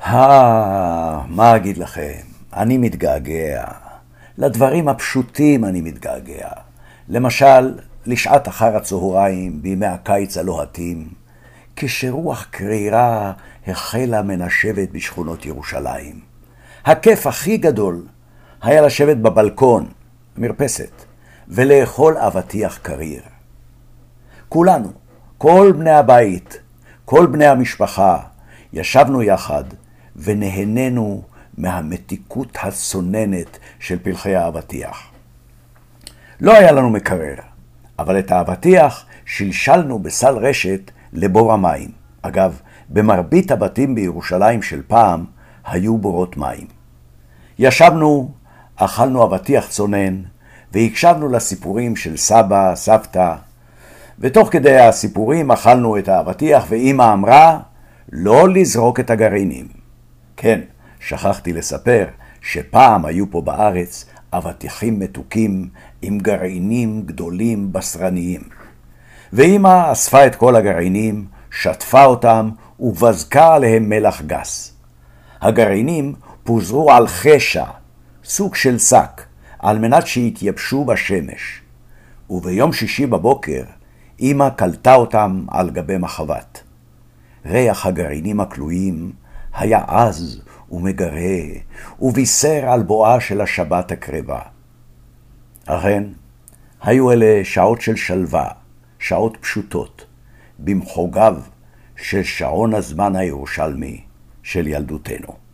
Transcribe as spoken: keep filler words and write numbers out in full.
אה, מה אגיד לכם? אני מתגעגע. לדברים הפשוטים אני מתגעגע. למשל, לשעת אחר הצהריים בימי הקיץ הלוהטים, כשרוח קרירה החלה מנשבת בשכונות ירושלים. הכיף הכי גדול היה לשבת בבלקון, מרפסת, ולאכול אבטיח קריר. כולנו, כל בני הבית, כל בני המשפחה, ישבנו יחד ונהנינו מהמתיקות הצוננת של פלחי האבטיח. לא היה לנו מקרר, אבל את האבטיח שלשלנו בסל רשת לבור המים. אגב, במרבית הבתים בירושלים של פעם היו בורות מים. ישבנו, אכלנו אבטיח צונן, והקשבנו לסיפורים של סבא, סבתא, ותוך כדי הסיפורים אכלנו את האבטיח, ואמא אמרה לא לזרוק את הגרעינים. כן, שכחתי לספר שפעם היו פה בארץ אבטיחים מתוקים עם גרעינים גדולים בשרניים. ואמא אספה את כל הגרעינים, שטפה אותם ובזקה עליהם מלח גס. הגרעינים פוזרו על חשה, סוג של שק, על מנת שיתייבשו בשמש. וביום שישי בבוקר אמא קלטה אותם על גבי מחבת. ריח הגרעינים הכלואים היה עז ומגרה, ובישר על בואה של השבת הקרבה. אכן, היו אלה שעות של שלווה, שעות פשוטות, במחוגיו של שעון הזמן הירושלמי של ילדותנו.